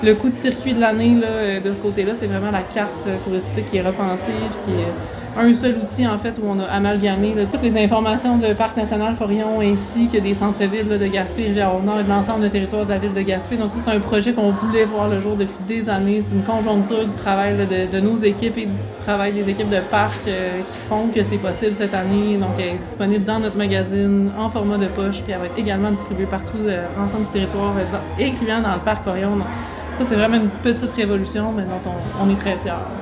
Le coup de circuit de l'année, là, de ce côté-là, c'est vraiment la carte touristique qui est repensée, puis qui est un seul outil, en fait, où on a amalgamé là, toutes les informations de Parc national Forillon ainsi que des centres-villes là, de Gaspé, Rivière-au-Nord et de l'ensemble du territoire de la ville de Gaspé. Donc, ça, c'est un projet qu'on voulait voir le jour depuis des années. C'est une conjoncture du travail là, de nos équipes et du travail des équipes de parc qui font que c'est possible cette année. Donc, elle est disponible dans notre magazine en format de poche, puis elle va être également distribuée partout l'ensemble du territoire, incluant dans le Parc Forillon. Donc, ça, c'est vraiment une petite révolution, mais dont on est très fiers.